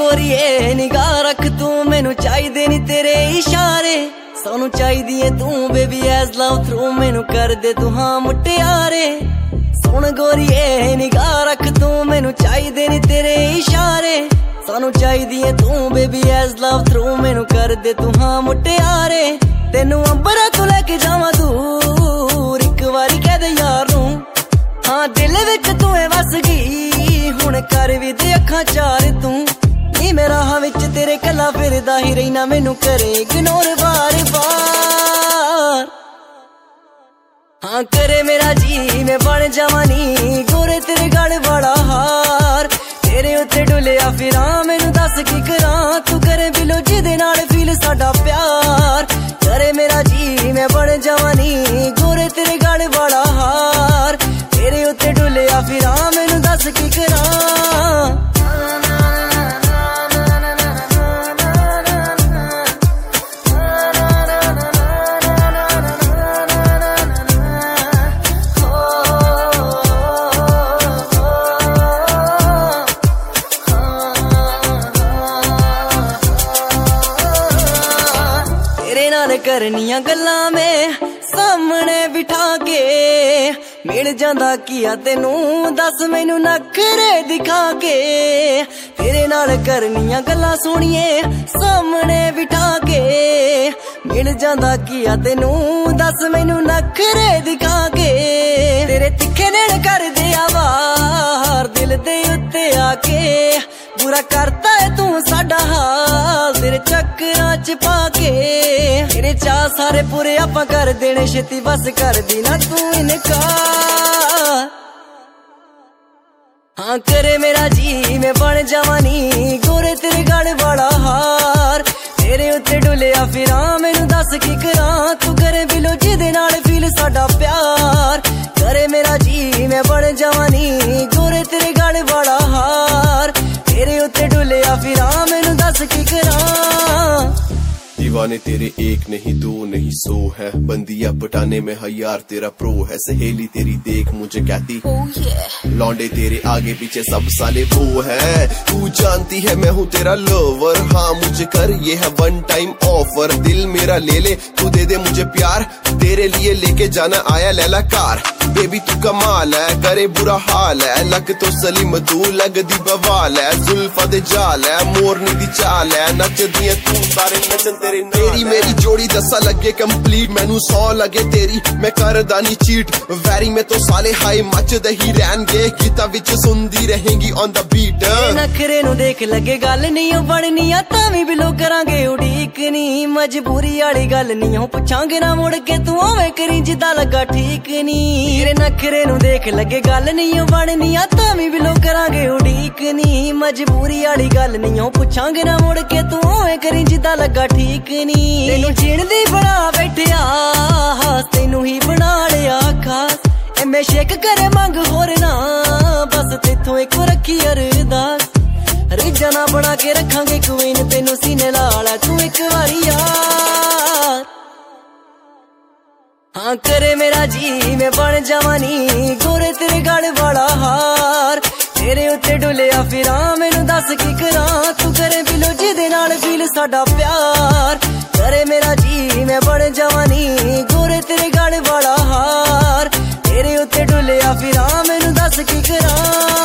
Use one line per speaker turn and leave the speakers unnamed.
गोरीए निगाह रख तू, मैनू चाहिदे नी तेरे इशारे, सानू चाहिदी है तू बेबी एज लव थ्रू, मैनू कर दे तू हाँ मुटियारे। सुन गोरीए निगाह रख तू, मैनू चाहिदे नी तेरे इशारे, सानू चाहिदी है तू बेबी एज लव थ्रू, मैनू कर दे तू हाँ मुटियारे। तेनू अंबरा तो लेके जावां दूर, एक बारी कह दे यार नू हाँ दिल विच तू वस गई, हुण कर भी दे अखां चार तू, नी मैं राह विच तेरे कला फिरदा ही रहना, मैनू करे इग्नोर बार बार। हाँ करे मेरा जी मैं बन जावां नी गोरे तेरे गल बड़ा हार, तेरे उत्ते डुलिया फिरां मैनू दस की करां, तू करे बिलो जिदे नाल फील साडा प्यार। करे मेरा जी मैं बन जावां नी गोरे तेरे गल बड़ा हार, तेरे उत्ते डुलिया फिरां मैनू दस की करां। करनिया गल्लां में सामने बिठा के, मिल जांदा किया तेनू दस मैनू नखरे दिखा के, तेरे नाल करनिया गल्लां सोहणिए सामने बिठा के, मिल जांदा किया तेनू दस मैनू नखरे दिखा के, तेरे तिखे नैण कर दे आवार दिल दे उत्ते आके, बुरा करता है तू साडा हाल तेरे चक्करां च पाके, तेरे चाह सारे पूरे आपां कर देने छेती, बस कर दी ना तू इनकार। हाँ करे मेरा जी मैं बन जावां नी गोरे तेरे गल बड़ा हार, तेरे उत्ते डुलिया फिरां मैनू दस की करां, तू करे बिलो जिदे नाल फील साडा प्यार। करे मेरा जी मैं बन जावां नी गोरे तेरे गल बड़ा हार, तेरे उत्ते डुलिया फिरां मैनू दस की करां।
दीवाने तेरे एक नहीं दो नहीं सौ है, बंदिया पटाने में हयार तेरा प्रो है, सहेली तेरी देख मुझे कहती लौंडे तेरे आगे पीछे सब साले वो है, तू जानती है मैं हूँ तेरा लोवर, हाँ मुझे कर ये है वन टाइम ऑफर, दिल मेरा ले ले तू दे दे मुझे प्यार, तेरे लिए लेके जाना आया लैला कार, बेबी तू कमाल है करे बुरा हाल है, लग तो सलीम तू लग दी बवाल है, जुल्फा दे जाल है मोरनी दी चाल है, नच दिए तू सारे नचन तेरे, तेरी मेरी जोड़ी दसा लगे कंप्लीट, मैनू 100 लगे तेरी मैं करदा नी चीट, वैरी में तो साले हाई मचदे ही रहणगे, गीता विच सुनदी रहेंगी ऑन द बीट।
नखरे नू देख लगे गल नहीं बननी आ तावी बिलो करांगे उड़ीक नी, मजबूरी वाली गल नहीं हो पुछांगे ना मुड़ के तू ओवें करी जिदा लगा ठीक नी, तेरे नखरे नू देख लगे गल नहीं बननी आ तावी बिलो करांगे उड़ीक नी, मजबूरी वाली गल नहीं हो पुछांगे ना मुड़ के तू ओवें करी जिदा लगा ठीक नी, तेनू जीण दी बना बैठिया तेनू ही बना लिया खास, मैं शेक करे मंग होर ना बस तेथों एक रखी अरदास, रिजा ना बना के रखांगे क्वीन तेनू सीने लाला तू एक बारी यार। हाँ करे मेरा जी मैं बन जावां नी गोरे तेरे गल बड़ा हार, तेरे उत्ते डुलिया फिरां मैनू दस की करां, तू करे बिलो जिदे नाल फील साडा प्यार। करे मेरा जी मैं बन जावां नी गोरे तेरे गल बड़ा हार, तेरे उत्ते डुलिया फिरां मैनू दस की करां।